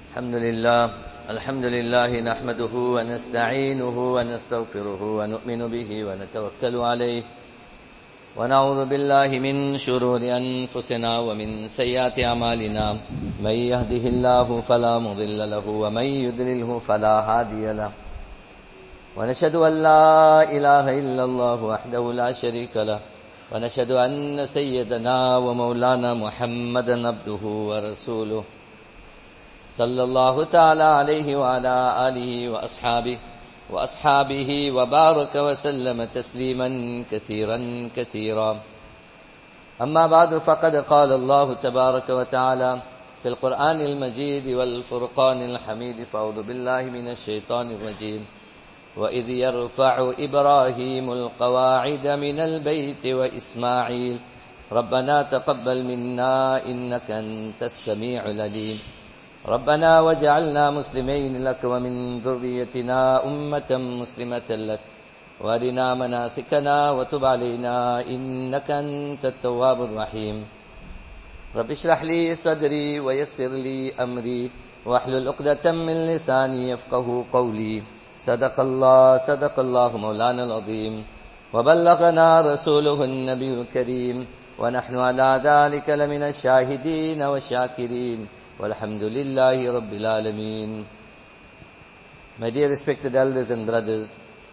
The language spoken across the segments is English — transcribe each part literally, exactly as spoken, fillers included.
الحمد لله الحمد لله نحمده ونستعينه ونستغفره ونؤمن به ونتوكل عليه ونعوذ بالله من شرور أنفسنا ومن سيئات أعمالنا من يهده الله فلا مضل له ومن يضلله فلا هادي له ونشهد أن لا إله إلا الله وحده لا شريك له ونشهد أن سيدنا ومولانا محمدا عبده ورسوله صلى الله تعالى عليه وعلى آله وأصحابه وأصحابه وبارك وسلم تسليما كثيرا كثيرا أما بعد فقد قال الله تبارك وتعالى في القرآن المجيد والفرقان الحميد فأعوذ بالله من الشيطان الرجيم وإذ يرفع إبراهيم القواعد من البيت وإسماعيل ربنا تقبل منا إنك أنت السميع العليم ربنا وجعلنا مسلمين لك ومن ذريتنا أمة مسلمة لك وارنا مناسكنا وتب علينا إنك أنت التواب الرحيم رب اشرح لي صدري ويسر لي أمري واحلل عقدة من لساني يفقه قولي صدق الله صدق الله مولانا العظيم وبلغنا رسوله النبي الكريم ونحن على ذلك لمن الشاهدين والشاكرين والحمد لله رب العالمين. My dear respected elders and brothers,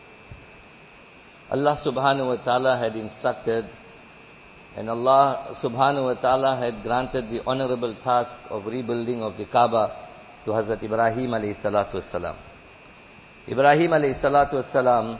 Allah subhanahu wa ta'ala had instructed and Allah subhanahu wa ta'ala had granted the honorable task of rebuilding of the Kaaba to Hazrat Ibrahim alayhi salatu wassalam. Ibrahim alayhi salatu wassalam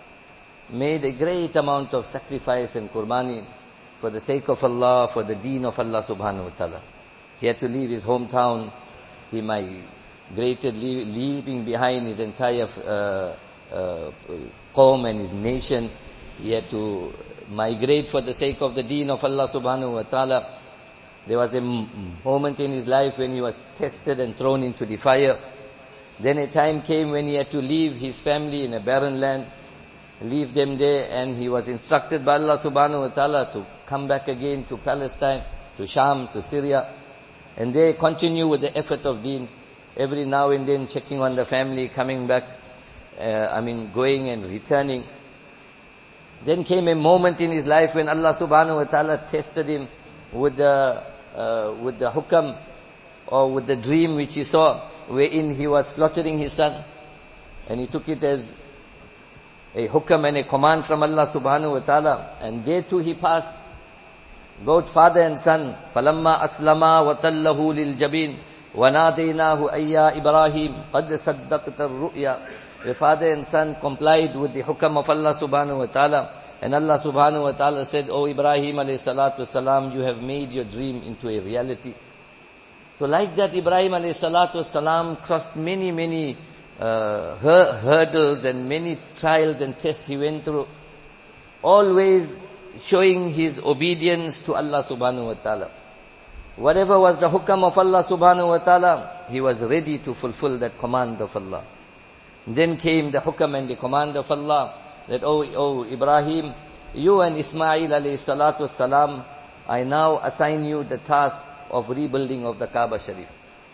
made a great amount of sacrifice and qurbani for the sake of Allah, for the deen of Allah subhanahu wa ta'ala. He had to leave his hometown. He migrated, leaving behind his entire uh, uh, qawm and his nation. He had to migrate for the sake of the deen of Allah subhanahu wa ta'ala. There was a moment in his life when he was tested and thrown into the fire. Then a time came when he had to leave his family in a barren land, leave them there, and he was instructed by Allah subhanahu wa ta'ala to come back again to Palestine, to Sham, to Syria. And they continue with the effort of deen, every now and then checking on the family, coming back, uh, I mean going and returning. Then came a moment in his life when Allah subhanahu wa ta'ala tested him with the, uh, with the hukam, or with the dream which he saw, wherein he was slaughtering his son. And he took it as a hukam and a command from Allah subhanahu wa ta'ala. And there too he passed. Both father and son. فَلَمَّا أَسْلَمَا وَتَلَّهُ لِلْجَبِينِ وَنَادَيْنَاهُ أَيَّا إِبْرَاهِيمُ قَدْ صَدَّقْتَ الرُّؤْيَا. The father and son complied with the hukam of Allah subhanahu wa ta'ala. And Allah subhanahu wa ta'ala said, O Ibrahim alayhi salatu wasalam, you have made your dream into a reality. So like that, Ibrahim alayhi salatu wasalam crossed many, many uh, hurdles and many trials and tests he went through. Always showing his obedience to Allah subhanahu wa ta'ala. Whatever was the hukam of Allah subhanahu wa ta'ala, he was ready to fulfill that command of Allah. Then came the hukam and the command of Allah that, oh, oh Ibrahim, you and Ismail alayhi salatu salam, I now assign you the task of rebuilding of the Kaaba Sharif.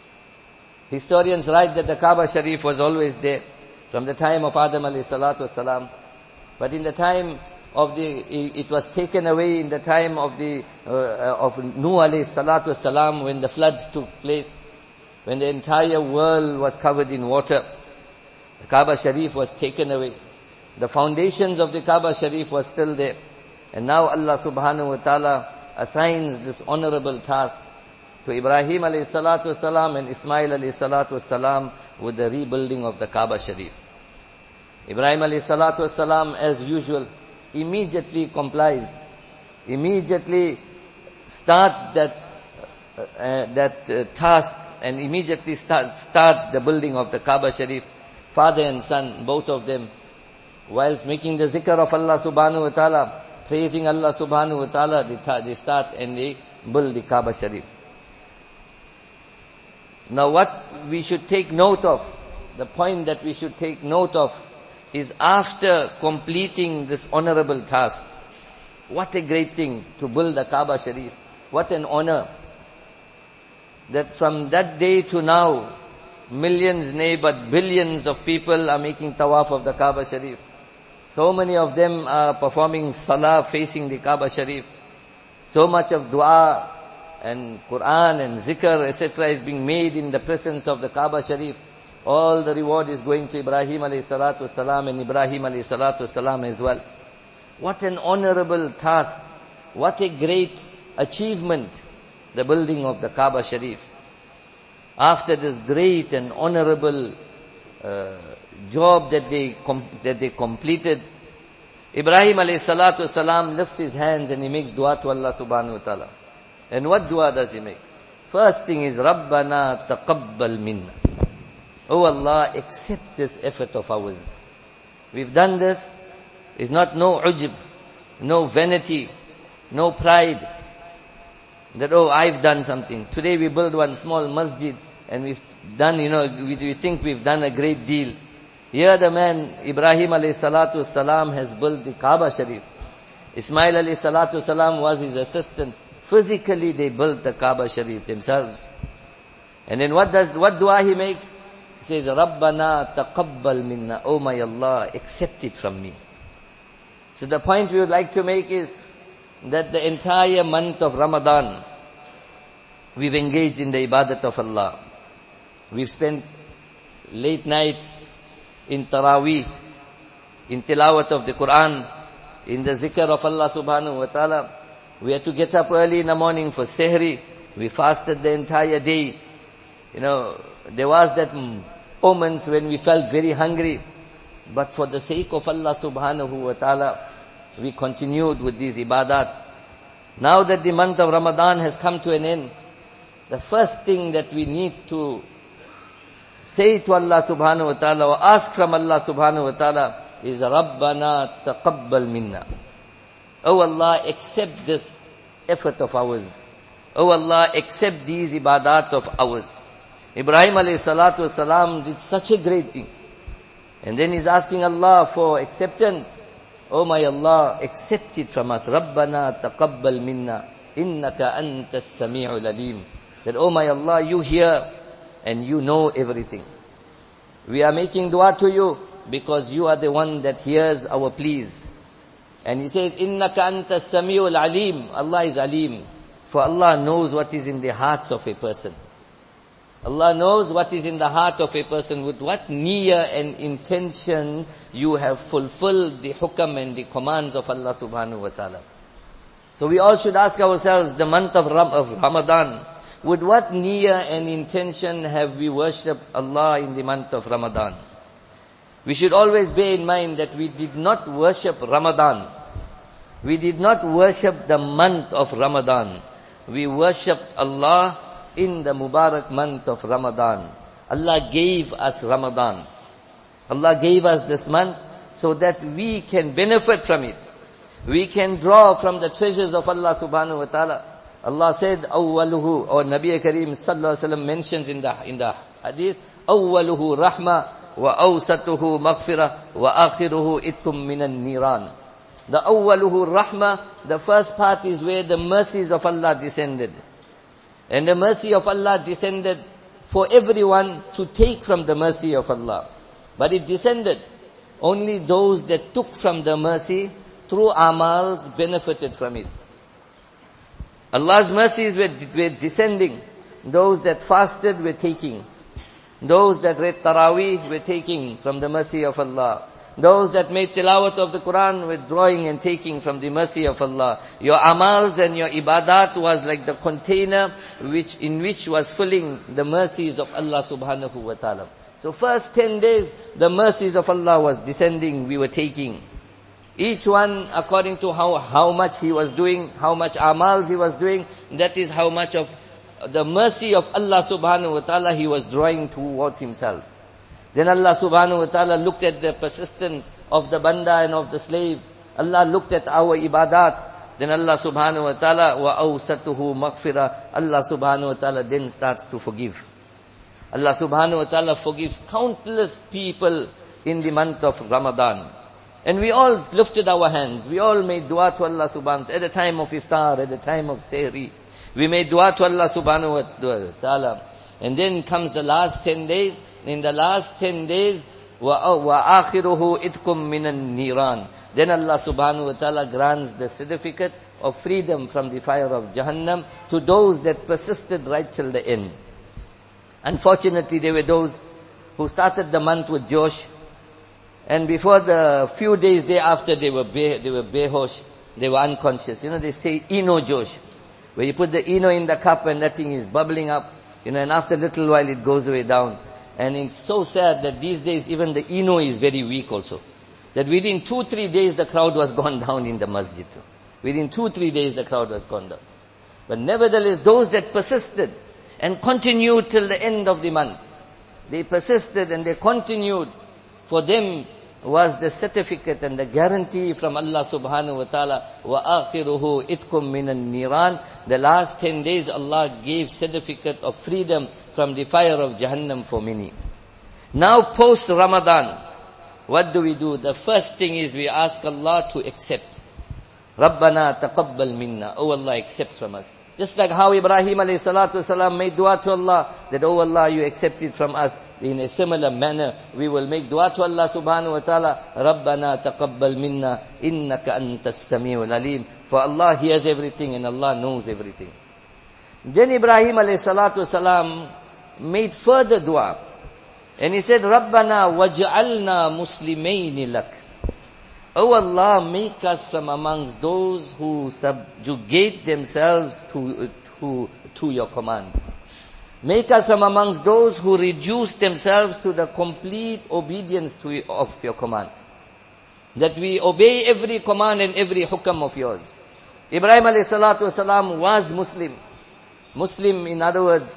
Historians write that the Kaaba Sharif was always there from the time of Adam alayhi salatu salam. But in the time of the, it was taken away in the time of the, uh, of Nuh alayhi salatu salam, when the floods took place, when the entire world was covered in water. The Kaaba Sharif was taken away. The foundations of the Kaaba Sharif was still there. And now Allah subhanahu wa ta'ala assigns this honorable task to Ibrahim alayhi salatu salam and Ismail alayhi salatu salam with the rebuilding of the Kaaba Sharif. Ibrahim alayhi salatu salam, as usual, immediately complies, immediately starts that uh, that uh, task, and immediately start, starts the building of the Kaaba Sharif. Father and son, both of them, whilst making the zikr of Allah subhanahu wa ta'ala, praising Allah subhanahu wa ta'ala, they, ta- they start and they build the Kaaba Sharif. Now what we should take note of, the point that we should take note of, is after completing this honorable task, what a great thing to build the Kaaba Sharif. What an honor. that from that day to now, millions, nay, but billions of people are making tawaf of the Kaaba Sharif. So many of them are performing salah facing the Kaaba Sharif. So much of dua and Quran and zikr, et cetera is being made in the presence of the Kaaba Sharif. All the reward is going to Ibrahim alayhi salatu wasalam and Ibrahim alayhi salatu wasalam as well. What an honorable task. What a great achievement, the building of the Kaaba Sharif. After this great and honorable uh, job that they com- that they completed, Ibrahim alayhi salatu wasalam lifts his hands and he makes dua to Allah subhanahu wa ta'ala. And what dua does he make? First thing is, Rabbana taqabbal minna. Oh Allah, accept this effort of ours. We've done this. It's not no ujb, no vanity, no pride. That, oh, I've done something. Today we build one small masjid and we've done, you know, we, we think we've done a great deal. Here the man, Ibrahim alayhi salatu salam, has built the Kaaba Sharif. Ismail alayhi salatu salam was his assistant. Physically they built the Kaaba Sharif themselves. And then what does, what dua he makes? He says, Rabbana taqabbal minna. Oh my Allah, accept it from me. So the point we would like to make is that the entire month of Ramadan, we've engaged in the ibadat of Allah. We've spent late nights in Taraweeh, in tilawat of the Quran, in the zikr of Allah subhanahu wa ta'ala. We had to get up early in the morning for sehri. We fasted the entire day. You know, there was that moments when we felt very hungry. But for the sake of Allah subhanahu wa ta'ala, we continued with these ibadat. Now that the month of Ramadan has come to an end, the first thing that we need to say to Allah subhanahu wa ta'ala or ask from Allah subhanahu wa ta'ala is Rabbana taqabbal minna. Oh Allah, accept this effort of ours. Oh Allah, accept these ibadats of ours. Ibrahim alayhi salatu wasalam did such a great thing. And then he's asking Allah for acceptance. Oh my Allah, accept it from us. Rabbana taqabbal minna. Innaka antas sami'ul alim. That, oh my Allah, you hear and you know everything. We are making dua to you because you are the one that hears our pleas. And he says, Innaka antas sami'ul alim. Allah is alim. For Allah knows what is in the hearts of a person. Allah knows what is in the heart of a person, with what niyyah and intention you have fulfilled the hukam and the commands of Allah subhanahu wa ta'ala. So we all should ask ourselves, the month of, Ram- of Ramadan, with what niyyah and intention have we worshipped Allah in the month of Ramadan? We should always bear in mind that we did not worship Ramadan. We did not worship the month of Ramadan. We worshipped Allah in the Mubarak month of Ramadan. Allah gave us Ramadan. Allah gave us this month so that we can benefit from it. We can draw from the treasures of Allah subhanahu wa ta'ala. Allah said, awwaluhu, or Nabi Kareem sallallahu alaihi wasallam mentions in the, in the hadith, awwaluhu rahma, wa awsatuhu maghfirah, wa akhiruhu itkum minan niran. The awwaluhu rahma, the first part is where the mercies of Allah descended. And the mercy of Allah descended for everyone to take from the mercy of Allah. But it descended. Only those that took from the mercy through amals benefited from it. Allah's mercies were, were descending. Those that fasted were taking. Those that read Taraweeh were taking from the mercy of Allah. Those that made tilawat of the Quran were drawing and taking from the mercy of Allah. Your amals and your ibadat was like the container which in which was filling the mercies of Allah subhanahu wa ta'ala. So first ten days, the mercies of Allah was descending, we were taking. Each one according to how, how much he was doing, how much amals he was doing, that is how much of the mercy of Allah subhanahu wa ta'ala he was drawing towards himself. Then Allah subhanahu wa ta'ala looked at the persistence of the banda and of the slave. Allah looked at our ibadat. Then Allah subhanahu wa ta'ala, wa awsatuhu maghfirah. Allah subhanahu wa ta'ala then starts to forgive. Allah subhanahu wa ta'ala forgives countless people in the month of Ramadan. And we all lifted our hands. We all made dua to Allah subhanahu wa ta'ala. At the time of iftar, at the time of sehri. We made dua to Allah subhanahu wa ta'ala. And then comes the last ten days. In the last ten days, وَآخِرُهُ إِتْكُمْ مِنَ النِّيرَانِ. Then Allah subhanahu wa ta'ala grants the certificate of freedom from the fire of Jahannam to those that persisted right till the end. Unfortunately, there were those who started the month with Josh, and before the few days thereafter, they were be, they were behosh, they were unconscious. You know, they say Eno Josh, where you put the Eno in the cup and that thing is bubbling up, you know, and after a little while it goes away down. And it's so sad that these days even the Eno is very weak also. That within two, three days the crowd was gone down in the masjid. Within two, three days the crowd was gone down. But nevertheless, those that persisted and continued till the end of the month, they persisted and they continued. For them was the certificate and the guarantee from Allah subhanahu wa ta'ala, وَآخِرُهُ إِتْكُمْ مِنَ النِّيرَانِ. The last ten days Allah gave certificate of freedom from the fire of Jahannam for many. Now post Ramadan, what do we do? The first thing is we ask Allah to accept. Rabbana taqabbal minna. Oh Allah, accept from us. Just like how Ibrahim alayhi salatu wasalam made dua to Allah, that oh Allah, you accept it from us. In a similar manner, we will make dua to Allah subhanahu wa ta'ala, Rabbana taqabbal minna, innaka antas sami'ul alim. For Allah hears everything and Allah knows everything. Then Ibrahim alayhi salatu wasalam made further dua. And he said, Rabbana waj'alna muslimayni lak. Oh Allah, make us from amongst those who subjugate themselves to, to, to your command. Make us from amongst those who reduce themselves to the complete obedience to, of your command. That we obey every command and every hukam of yours. Ibrahim alayhi salatu wasalam was Muslim. Muslim, in other words,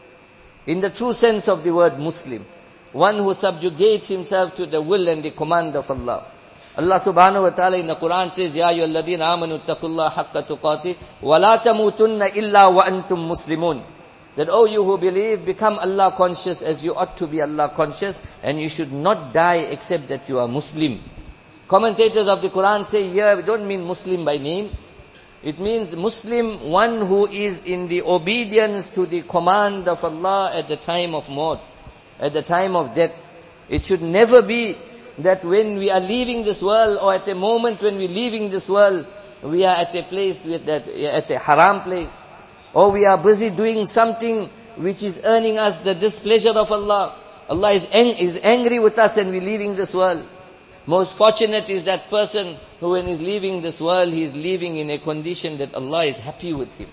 in the true sense of the word Muslim. One who subjugates himself to the will and the command of Allah. Allah subhanahu wa ta'ala in the Quran says, Ya ayyuhalladhina amanu ittaqullaha haqqa tuqatih wa la tamutunna illa wa antum muslimun. That, oh, you who believe, become Allah conscious as you ought to be Allah conscious, and you should not die except that you are Muslim. Commentators of the Quran say here, we don't mean Muslim by name. It means Muslim, one who is in the obedience to the command of Allah at the time of maut, at the time of death. It should never be that when we are leaving this world, or at the moment when we're leaving this world, we are at a place with that, at a haram place, or we are busy doing something which is earning us the displeasure of Allah. Allah is, ang- is angry with us and we're leaving this world. Most fortunate is that person who when he's leaving this world, he's leaving in a condition that Allah is happy with him.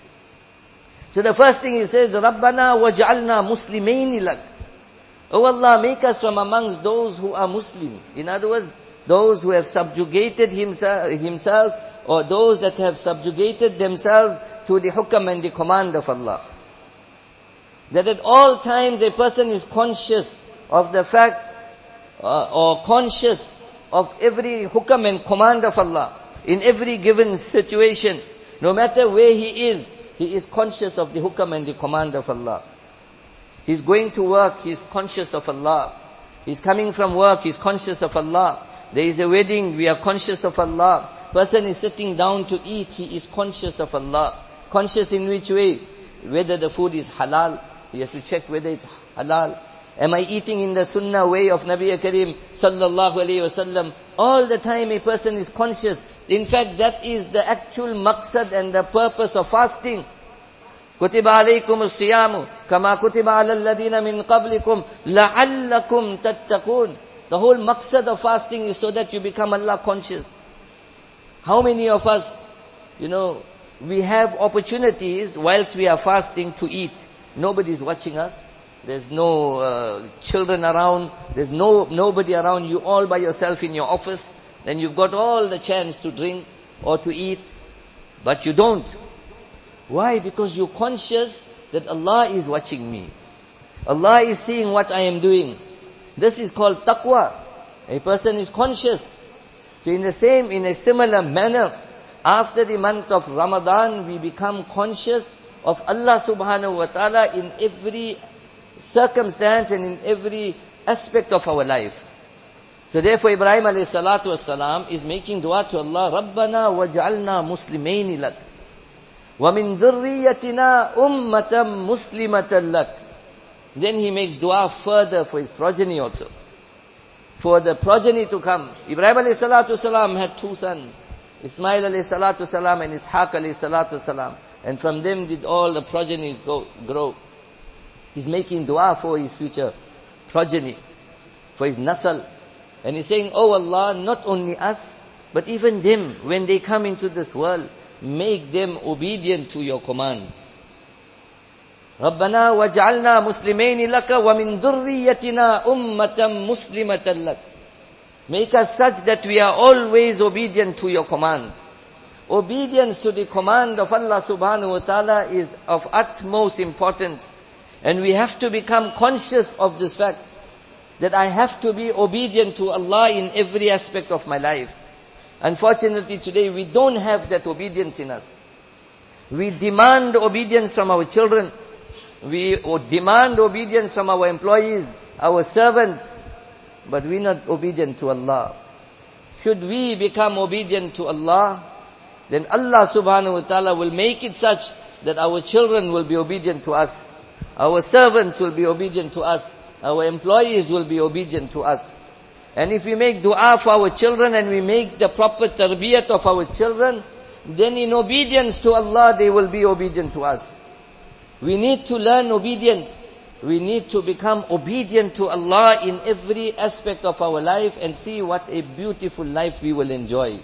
So the first thing he says, Rabbana waj'alna muslimayni lak. Oh Allah, make us from amongst those who are Muslim. In other words, those who have subjugated himself, himself or those that have subjugated themselves to the hukam and the command of Allah. That at all times a person is conscious of the fact, uh, or conscious of every hukam and command of Allah. In every given situation, no matter where he is, he is conscious of the hukam and the command of Allah. He's going to work, he's conscious of Allah. He's coming from work, he's conscious of Allah. There is a wedding, we are conscious of Allah. Person is sitting down to eat, he is conscious of Allah. Conscious in which way? Whether the food is halal, he has to check whether it's halal. Am I eating in the sunnah way of Nabi Kareem sallallahu alayhi wasallam? All the time a person is conscious. In fact, that is the actual maqsad and the purpose of fasting. كُتِبَ عَلَيْكُمُ الصِّيَامُ كَمَا كُتِبَ عَلَى الَّذِينَ مِنْ قَبْلِكُمْ لَعَلَّكُمْ تَتَّقُونَ. The whole maqsad of fasting is so that you become Allah conscious. How many of us, you know, we have opportunities whilst we are fasting to eat. Nobody's watching us. There's no uh, children around. There's no nobody around. You all by yourself in your office. Then you've got all the chance to drink or to eat. But you don't. Why? Because you're conscious that Allah is watching me. Allah is seeing what I am doing. This is called taqwa. A person is conscious. So in the same, in a similar manner, after the month of Ramadan, we become conscious of Allah subhanahu wa ta'ala in every circumstance and in every aspect of our life. So therefore Ibrahim alayhi salatu wassalam is making dua to Allah, Rabbana waj'alna muslimayni lak. وَمِنْ ذُرِّيَّتِنَا أُمَّةً مُسْلِمَةً لَكَ. Then he makes dua further for his progeny also. For the progeny to come. Ibrahim alayhi salatu salam had two sons. Ismail alayhi salatu salam and Ishaq alayhi salatu salam. And from them did all the progenies go, grow. He's making dua for his future progeny, for his nasal. And he's saying, oh Allah, not only us, but even them, when they come into this world, make them obedient to your command. رَبَّنَا وَجْعَلْنَا مُسْلِمَيْنِ لَكَ وَمِن ذُرِّيَّتِنَا أُمَّةً مُسْلِمَةً لَكَ. Make us such that we are always obedient to your command. Obedience to the command of Allah subhanahu wa ta'ala is of utmost importance. And we have to become conscious of this fact, that I have to be obedient to Allah in every aspect of my life. Unfortunately today we don't have that obedience in us. We demand obedience from our children. We demand obedience from our employees, our servants. But we're not obedient to Allah. Should we become obedient to Allah, then Allah subhanahu wa ta'ala will make it such that our children will be obedient to us. Our servants will be obedient to us. Our employees will be obedient to us. And if we make dua for our children and we make the proper tarbiyat of our children, then in obedience to Allah, they will be obedient to us. We need to learn obedience. We need to become obedient to Allah in every aspect of our life and see what a beautiful life we will enjoy.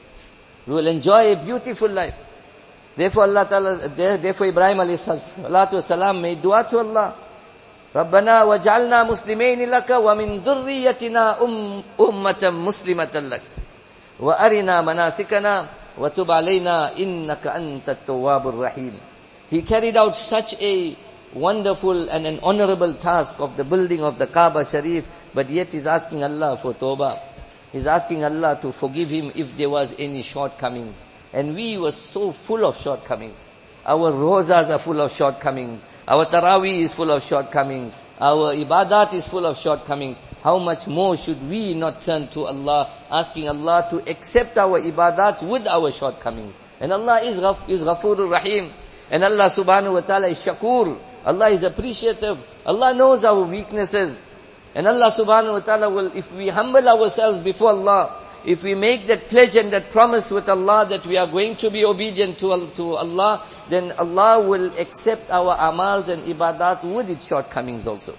We will enjoy a beautiful life. Therefore Allah Ta'ala, therefore Ibrahim alayhi salatu wasalam made dua to Allah. رَبَّنَا وَجْعَلْنَا مُسْلِمَيْنِ لَكَ وَمِن ذُرِّيَّتِنَا أُمَّةً مُسْلِمَةً لَكَ وَأَرِنَا مَنَاسِكَنَا وَتُبْ عَلَيْنَا إِنَّكَ أَنْتَ التَّوَّابُ الرَّحِيمُ. He carried out such a wonderful and an honorable task of the building of the Kaaba Sharif, but yet he's asking Allah for tawbah. He's asking Allah to forgive him if there was any shortcomings. And we were so full of shortcomings. Our rozas are full of shortcomings. Our taraweeh is full of shortcomings. Our ibadat is full of shortcomings. How much more should we not turn to Allah, asking Allah to accept our ibadat with our shortcomings. And Allah is, is Ghafurur Rahim. And Allah subhanahu wa ta'ala is Shakur. Allah is appreciative. Allah knows our weaknesses. And Allah subhanahu wa ta'ala will, if we humble ourselves before Allah, if we make that pledge and that promise with Allah that we are going to be obedient to, to Allah, then Allah will accept our amals and ibadat with its shortcomings also.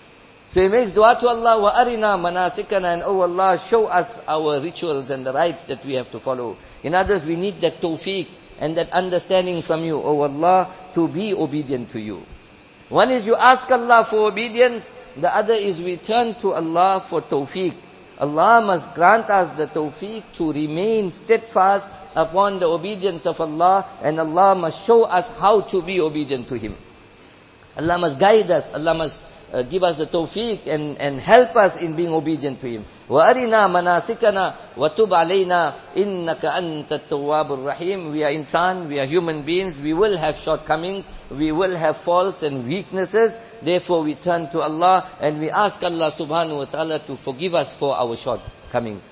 So he makes dua to Allah, wa arina manasikana, and oh Allah, show us our rituals and the rites that we have to follow. In others, we need that tawfiq and that understanding from you, oh Allah, to be obedient to you. One is you ask Allah for obedience, the other is we turn to Allah for tawfiq. Allah must grant us the tawfiq to remain steadfast upon the obedience of Allah, and Allah must show us how to be obedient to Him. Allah must guide us, Allah must uh, give us the tawfiq and, and help us in being obedient to Him. وَأَرِنَا مَنَاسِكَنَا وَتُبْ عَلَيْنَا إِنَّكَ أَنْتَ التَّوَّابُ الرَّحِيمُ. We are insan, we are human beings, we will have shortcomings, we will have faults and weaknesses. Therefore we turn to Allah and we ask Allah subhanahu wa ta'ala to forgive us for our shortcomings.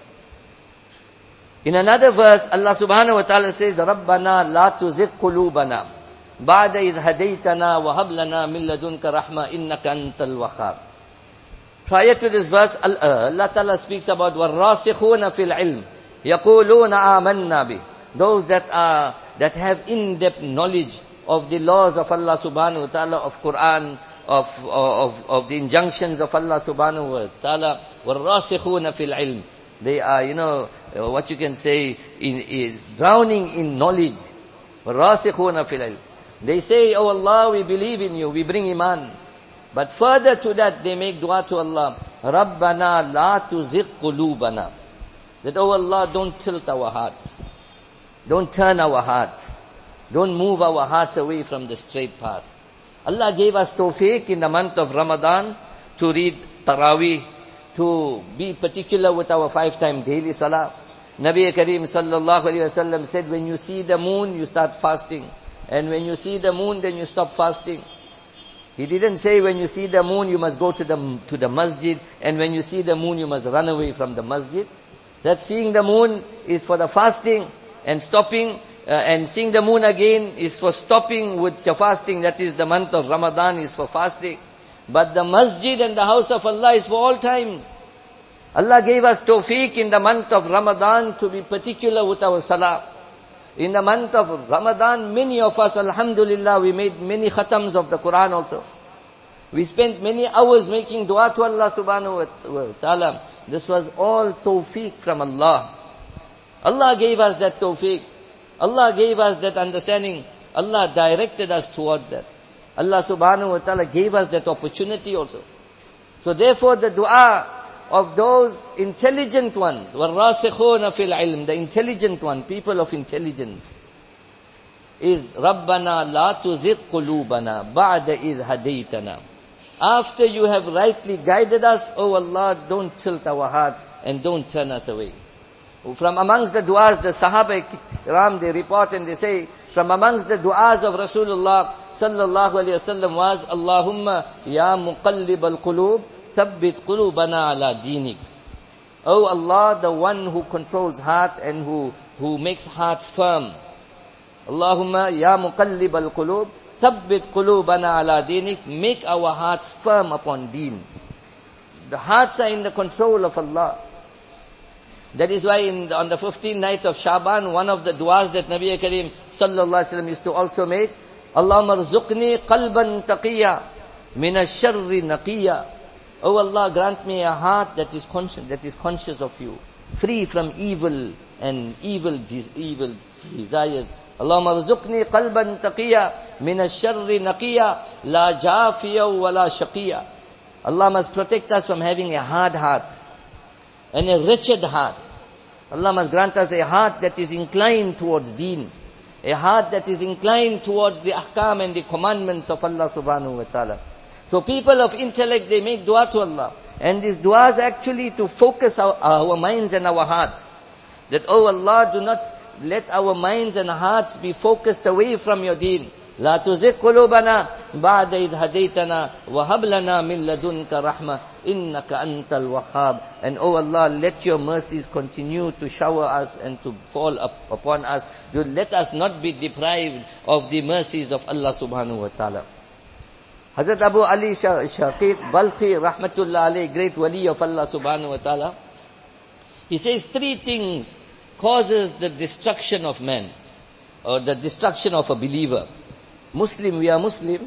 In another verse, Allah subhanahu wa ta'ala says, رَبَّنَا لَا تُزِغْ قُلُوبَنَا بَعْدَ إِذْ هَدَيْتَنَا وَهَبْ لَنَا مِن لَدُنْكَ رَحْمَةً إِنَّكَ أَنْتَ الْوَهَّابُ. Prior to this verse, Allah Ta'ala speaks about وَالرَّاسِخُونَ فِي الْعِلْمِ يَقُولُونَ آمَنَّا بِهِ. Those that are, that have in-depth knowledge of the laws of Allah subhanahu wa ta'ala, of Quran, of, of, of the injunctions of Allah subhanahu wa ta'ala. وَالرَّاسِخُونَ فِي الْعِلْمِ. They are, you know, what you can say, in, is drowning in knowledge. وَالرَّاسِخُونَ فِي الْعِلْمِ. They say, oh Allah, we believe in you, we bring iman. But further to that, they make dua to Allah, رَبَّنَا لَا تُزِغْ قُلُوبَنَا. That, oh Allah, don't tilt our hearts. Don't turn our hearts. Don't move our hearts away from the straight path. Allah gave us tawfiq in the month of Ramadan to read Taraweeh, to be particular with our five-time daily salah. Nabi Kareem sallallahu alayhi wa sallam said, when you see the moon, you start fasting. And when you see the moon, then you stop fasting. He didn't say when you see the moon, you must go to the, to the masjid, and when you see the moon, you must run away from the masjid. That seeing the moon is for the fasting, and stopping, uh, and seeing the moon again is for stopping with your fasting. That is the month of Ramadan is for fasting. But the masjid and the house of Allah is for all times. Allah gave us tawfiq in the month of Ramadan to be particular with our salah. In the month of Ramadan, many of us, alhamdulillah, we made many khatams of the Quran also. We spent many hours making dua to Allah subhanahu wa ta'ala. This was all tawfiq from Allah. Allah gave us that tawfiq. Allah gave us that understanding. Allah directed us towards that. Allah subhanahu wa ta'ala gave us that opportunity also. So therefore the dua of those intelligent ones, وَالرَّاسِخُونَ فِي الْعِلْمِ, the intelligent one, people of intelligence, is رَبَّنَا لَا تُزِغْ قُلُوبَنَا بَعْدَ إِذْ هَدَيْتَنَا. After you have rightly guided us, oh Allah, don't tilt our hearts and don't turn us away. From amongst the du'as, the Sahaba Ram, they report and they say, from amongst the du'as of Rasulullah sallallahu alayhi wasallam was, Allahumma ya muqallib al-qulub, thabbit qulubana ala dinik. Oh Allah, the one who controls heart and who, who makes hearts firm. Allahumma ya muqallib al-qulub, thabbit qulubana ala dinik. Make our hearts firm upon deen. The hearts are in the control of Allah. That is why in the, on the fifteenth night of Shaban, one of the du'as that Nabi Kareem sallallahu alaihi wasallam used to also make, Allahumma rzuqni qalban taqiyya min ash-sharri naqiyya. Oh Allah, grant me a heart that is conscious, that is conscious of you, free from evil and evil des- evil desires. Allahumma rzuqni qalban taqiyya min ash-sharri naqiyya la jafiya wa la shaqiyya. Allah must protect us from having a hard heart and a wretched heart. Allah must grant us a heart that is inclined towards deen, a heart that is inclined towards the ahkam and the commandments of Allah subhanahu wa ta'ala. So people of intellect, they make dua to Allah. And this dua is actually to focus our, our minds and our hearts. That, oh Allah, do not let our minds and hearts be focused away from your deen. لا تزغ قلوبنا بعد إذ هديتنا وهب لنا من لدنك رحمة إنك أنت الوهاب. And oh Allah, let your mercies continue to shower us and to fall up upon us. Do let us not be deprived of the mercies of Allah subhanahu wa ta'ala. Hazrat Abu Ali Shaqiq Balkhi rahmatullah alayhi, great wali of Allah subhanahu wa ta'ala, he says three things causes the destruction of man, or the destruction of a believer. Muslim, we are Muslim,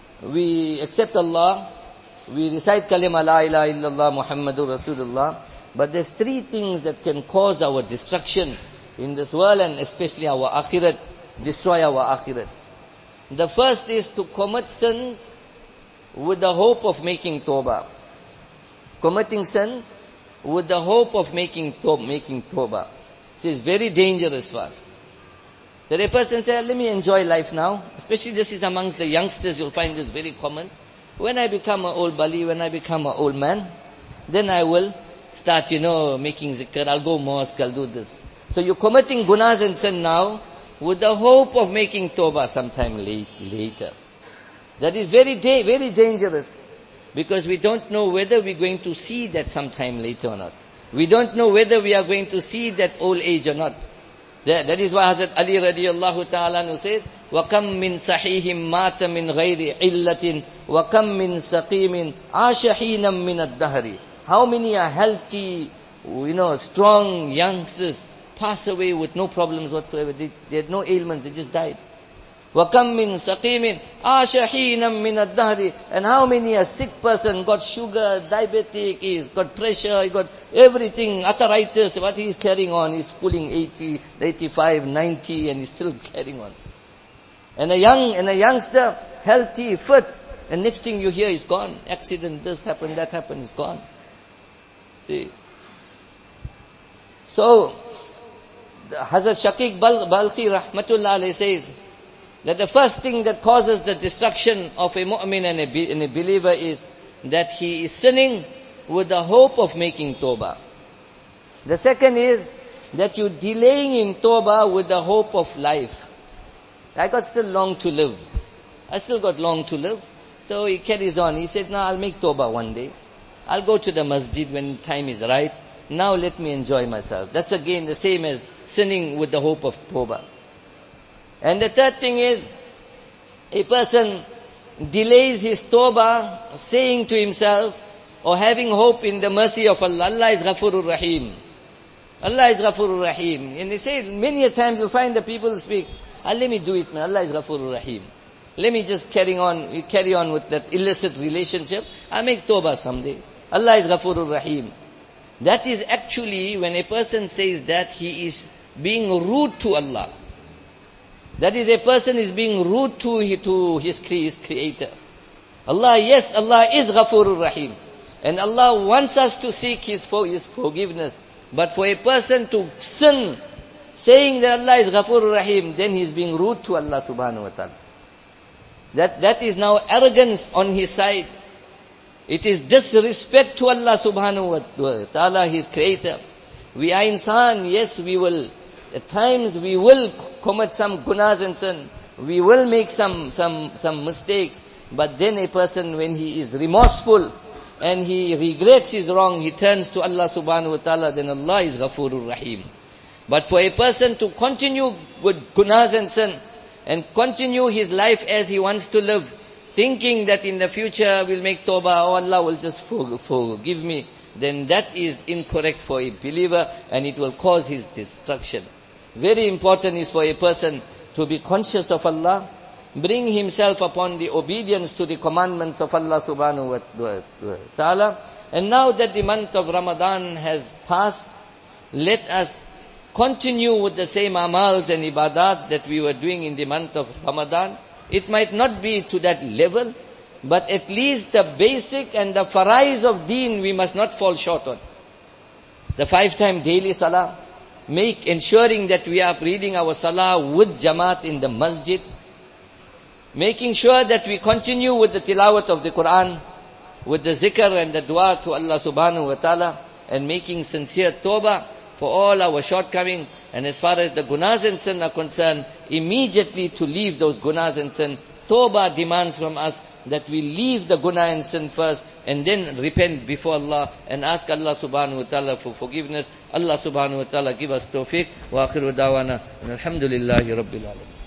we accept Allah, we recite kalima la ilaha illallah Muhammadur Rasulullah, but there's three things that can cause our destruction in this world and especially our akhirat, destroy our akhirat. The first is to commit sins with the hope of making tawbah. Committing sins with the hope of making tawbah. Making tawbah. This is very dangerous for us. That a person says, let me enjoy life now. Especially this is amongst the youngsters, you'll find this very common. When I become an old bali, when I become an old man, then I will start, you know, making zikr, I'll go mosque, I'll do this. So you're committing gunas and sin now with the hope of making tawbah sometime late, later. That is very, da- very dangerous. Because we don't know whether we're going to see that sometime later or not. We don't know whether we are going to see that old age or not. That, that is why Hazrat Ali radiallahu ta'ala anhu says, وَكَمْ مِنْ صَحِيهٍ مَاتَ مِنْ غَيْرِ عِلَّةٍ وَكَمْ مِنْ سَقِيمٍ عَاشَ حِينًا مِنَ الدَّهْرِ. How many are healthy, you know, strong youngsters pass away with no problems whatsoever. They, they had no ailments, they just died. وَكَمْ مِنْ سَقِيمٍ عَاشَ حِينًا مِنَ الدَّهْرِ. And how many a sick person got sugar, diabetic, he's got pressure, he got everything, arthritis, what he's carrying on, he's pulling eighty, eighty-five, ninety, and he's still carrying on. And a young, and a youngster, healthy, fit, and next thing you hear, he's gone. Accident, this happened, that happened, he's gone. See? So, Hazrat Shaqiq Balkhi rahmatullah alayhi says, that the first thing that causes the destruction of a mu'min and a, be, and a believer is that he is sinning with the hope of making tawbah. The second is that you're delaying in tawbah with the hope of life. I got still long to live. I still got long to live. So he carries on. He said, no, I'll make tawbah one day. I'll go to the masjid when time is right. Now let me enjoy myself. That's again the same as sinning with the hope of tawbah. And the third thing is, a person delays his tawbah, saying to himself, or having hope in the mercy of Allah, Allah is Ghafurur Rahim. Allah is Ghafurur Rahim. And they say, many a times you'll find the people speak, ah, let me do it, man. Allah is Ghafurur Rahim. Let me just carry on, carry on with that illicit relationship. I'll make tawbah someday. Allah is Ghafurur Rahim. That is actually, when a person says that, he is being rude to Allah. That is, a person is being rude to, to his, his creator. Allah, yes, Allah is Ghafurur Rahim. And Allah wants us to seek His, for, His forgiveness. But for a person to sin, saying that Allah is Ghafurur Rahim, then he is being rude to Allah subhanahu wa ta'ala. That, that is now arrogance on his side. It is disrespect to Allah subhanahu wa ta'ala, His creator. We are insan, yes, we will, at times we will commit some gunas and sin. We will make some, some, some mistakes. But then a person, when he is remorseful, and he regrets his wrong, he turns to Allah subhanahu wa ta'ala, then Allah is Ghafurur Rahim. But for a person to continue with gunas and sin, and continue his life as he wants to live, thinking that in the future we'll make tawbah, oh Allah will just forgive me, then that is incorrect for a believer, and it will cause his destruction. Very important is for a person to be conscious of Allah, bring himself upon the obedience to the commandments of Allah subhanahu wa ta'ala. And now that the month of Ramadan has passed, let us continue with the same amals and ibadats that we were doing in the month of Ramadan. It might not be to that level, but at least the basic and the farais of deen we must not fall short on. The five-time daily salah, make ensuring that we are reading our salah with jamaat in the masjid, making sure that we continue with the tilawat of the Quran, with the zikr and the dua to Allah subhanahu wa ta'ala, and making sincere tawbah for all our shortcomings. And as far as the gunas and sin are concerned, immediately to leave those gunas and sin. Tawbah demands from us that we leave the guna and sin first, and then repent before Allah, and ask Allah subhanahu wa ta'ala for forgiveness. Allah subhanahu wa ta'ala give us tawfiq. Wa akhiru dawana. Alhamdulillahi Rabbil Alamin.